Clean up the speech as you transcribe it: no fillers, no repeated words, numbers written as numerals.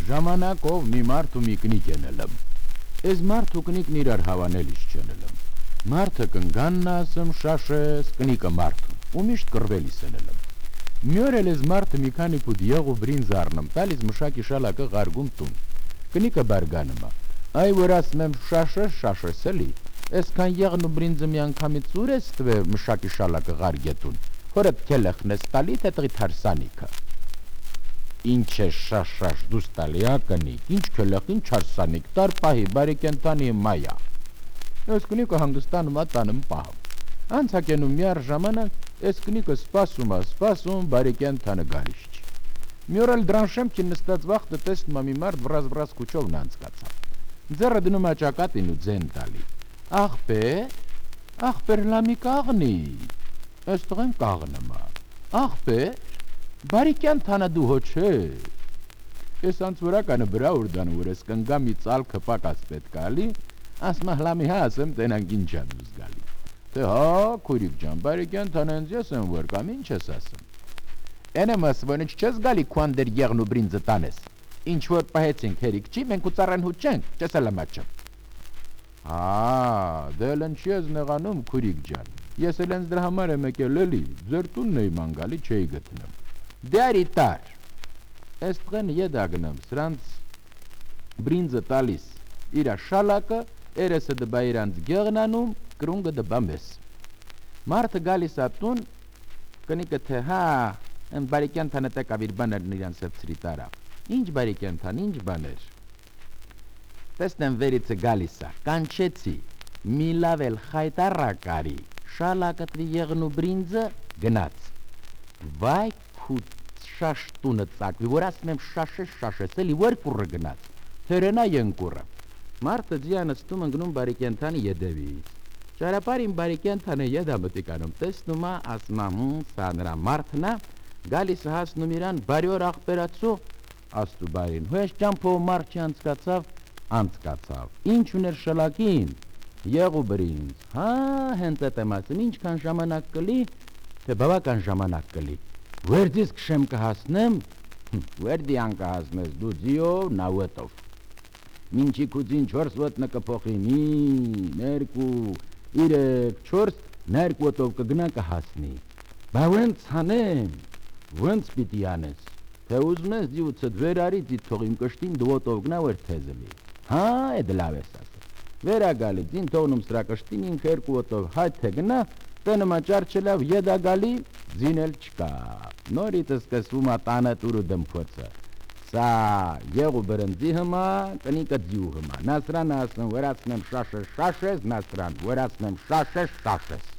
ժամանակով մի մարդ ու մի կնիկ ենելեմ։ Ես մարդ ու կնիկն իրար հավանելիս չենելեմ։ Մարդը կնգանն ասեմ շաշես, կնիկը մարդուն, ու միշտ կրվելիս ենելեմ։ Մի օր էլ ես մարդը մի քանի պուտ եղու բրինձ առնեմ, տալիս մշակի շալակը ղարգում տուն։ Կնիկը բարգանում է, այ որ ասում եմ շաշես էլի, այսքան եղն ու բրինձը մի անգամից ուր ես տվե մշակի շալակը ղարգետուն, հորդ քելեխն ես տալի, թե տղիդ հարսանիքը։ Ինչ է շաշ դուս տալի կնիկ, ինչ քելեխ, ինչ հարսանիք, տար պահի, բարի կենտանի մայա։ Ես կնիկը հանգստանում ատանում պահում։ Անցակենում միար ժամանակ, ես կնիկը սպասում, բարի կենտանը գալիս չի։ Մի օր էլ դրան շեմքին նստած վախտը տեսնում մի մարդ վրազ կուչովն անցկացավ։ Ձեռը դնում աճակատին ու ձեն տալի։ Աղբեր լամի կաղնի, ես տղեն կաղնում է։ Աղբեր, բարի կենտանը դու հո չէ։ Ես անցորականը բրա ուրդան որ ես կնգա մի ծալքը պակաս պետք ալի, ասմա հլամի հա ասեմ տենանք ինչ ան ուզ գալի։ Թե հա, քուրիկ ջան, բարի կենտանը ինձ ես եմ որ կամ ինչ ես ասում։ Ենեմ ասվան ինչ չես գալի քուան դեր եղն ու բրինձը տանես։ Ինչ որ պահեցինք հերիք չի, մենք ու ծառան հուտ չենք, չես էլ ամաչեմ։ Դել ընչի ես նեղանում քուրիկ ջան։ Ես էլ ինձ դրա համար եմ եկել էլի, ձեր տունն էի մանգալի չէի գտնում։ Դե արի տար։ Այս տղեն եդա գնամ, սրանց բրինձը տալիս իրա շալակը, երեսը դբա իրանց գեղնանում, կրունգը դբա մեզ։ Մարդը գալիս ատուն, կնիկը թե հա, են բարի կենտանը տեկավ իր բաներն իրան սեպցրի տարավ։ Ինչ բարի կենտան, ինչ բաներ։ Տեսնեմ վերիցը գալիս է, կանչեցի, մի լավ էլ խայտարակարի, շալակըտվի եղն ու բրինձը գնաց։ Վայ քու շաշտունը ծակվի, որ ասում եմ շաշես, էլի որ կուրը գնաց, թերենա ենկուրը։ Մարդը ձիան ստում ընգնում բարի կենտանի եդևից։ Ճարապարին բարի կենտանը եդա մտիկանում, տեսնում ասմա սա նրա մարդնա, գալիս հասնում իրան բարյոր աղբերացու, աստու բարին, հույս ճամփով մարդ անցկացավ, ինչ ուներ շլակին, եղու բրինձ, հա հենց էտ եմ ասում, ինչքան ժամանակ կլի, թե բավական ժամանակ կլի, վերդիս կշեմ կհասնեմ, վերդի անկահասնես դու ձիով, նա ուետով, մինչի կուծին 4 ոտնը կփոխի, մի, ներկու, 3-4, ներկու ոտով կգնա կհասնի, բա վենց հանեմ, վենց պիտի անես, թե ուզում ես ձիուցդ վեր արի ձիտ թողիմ կշտին դու ոտով գնա վեր թեզելի, հա էդ լավ ես ասել, վեր ագալի ձին թողնում սրա կշտին ինք երկու ոտով հայտ թե գնա, տենմա ճարչելավ եդագալի ձին էլ չկա, նորից սկսվում տանը տուրու դմփոցը, սա եղու բրնձի հմա, կնիկը ձիու հմա, նասրան ասում վրացնեմ շաշես, նասրան վրացնեմ շաշես,